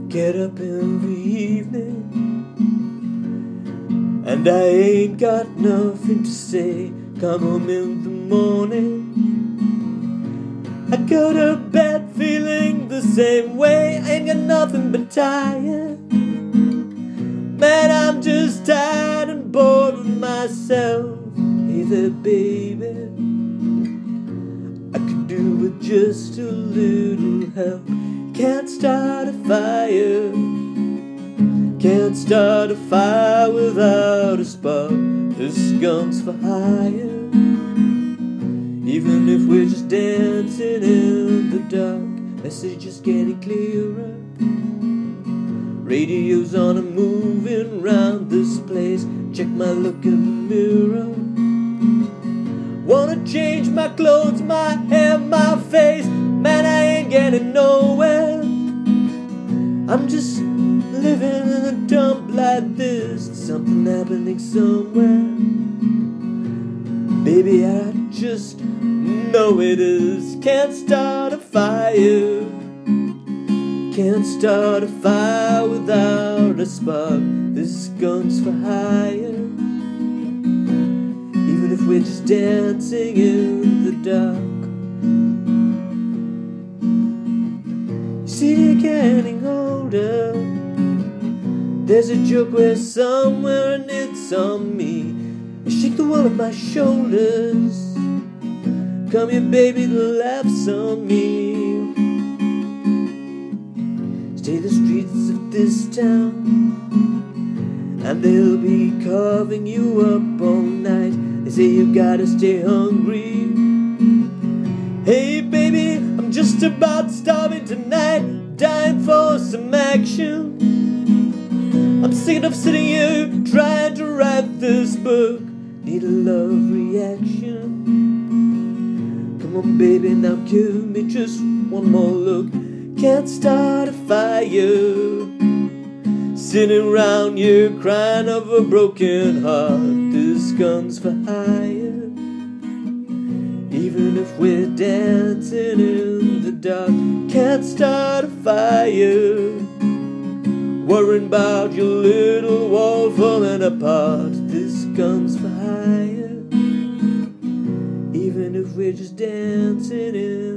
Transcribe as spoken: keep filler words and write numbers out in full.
Get up every evening, and I ain't got nothing to say. Come home in the morning, I go to bed feeling the same way. I ain't got nothing but tired. Man, I'm just tired and bored with myself. Hey there, baby, I could do with just a little help. Can't start a fire, can't start a fire without a spark. This gun's for hire, even if we're just dancing in the dark. Message is getting clearer, radio's on and moving round this place. Check my look in the mirror, wanna change my clothes, my hair, my face. Man, I ain't getting nowhere. I'm just living in a dump like this. Something happening somewhere. Baby, I just know it is. Can't start a fire, can't start a fire without a spark. This gun's for hire, even if we're just dancing in the dark. See, you're getting older. There's a joke where somewhere and it's on me. I shake the wall of my shoulders. Come here, baby, the laugh's on me. Stay the streets of this town, and they'll be carving you up all night. They say you gotta stay hungry. Hey baby, I'm just about starving tonight, dying for some action. I'm sick of sitting here trying to write this book. Need a love reaction. Come on baby, now give me just one more look. Can't start a fire, sitting around here crying over a broken heart. This gun's for hire, even if we're dancing in the dark. Can't start a fire, worrying about your little wall falling apart. This gun's for hire, even if we're just dancing in